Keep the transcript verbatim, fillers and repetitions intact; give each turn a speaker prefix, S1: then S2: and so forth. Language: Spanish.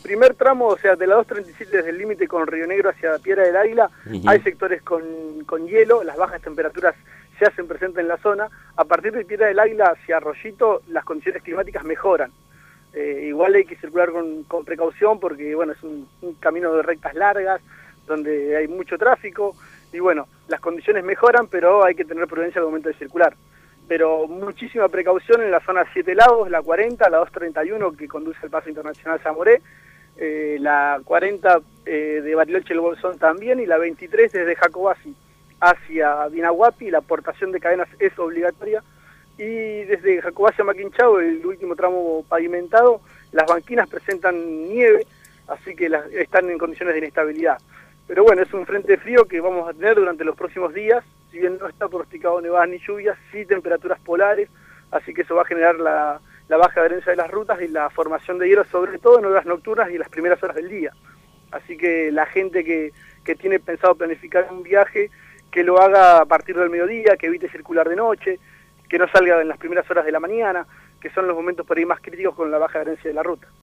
S1: primer tramo, o sea, de la dos treinta y siete desde el límite con Río Negro hacia Piedra del Águila, uh-huh. hay sectores con, con hielo, las bajas temperaturas se hacen presentes en la zona. A partir de Piedra del Águila hacia Arroyito, las condiciones climáticas mejoran. Eh, igual hay que circular con, con precaución porque, bueno, es un, un camino de rectas largas, donde hay mucho tráfico, y bueno, las condiciones mejoran, pero hay que tener prudencia al momento de circular. Pero muchísima precaución en la zona Siete Lagos, la cuarenta, la dos treinta y uno que conduce al Paso Internacional Zamoré, eh, la cuarenta eh, de Bariloche El Bolsón también, y la veintitrés desde Jacobasi hacia Dinahuapi. La aportación de cadenas es obligatoria, y desde Jacobasi a Maquinchao, el último tramo pavimentado, las banquinas presentan nieve, así que las, están en condiciones de inestabilidad. Pero bueno, es un frente frío que vamos a tener durante los próximos días, si bien no está pronosticado nevadas ni lluvias, sí temperaturas polares, así que eso va a generar la, la baja adherencia de las rutas y la formación de hielo, sobre todo en horas nocturnas y en las primeras horas del día. Así que la gente que, que tiene pensado planificar un viaje, que lo haga a partir del mediodía, que evite circular de noche, que no salga en las primeras horas de la mañana, que son los momentos por ahí más críticos con la baja adherencia de la ruta.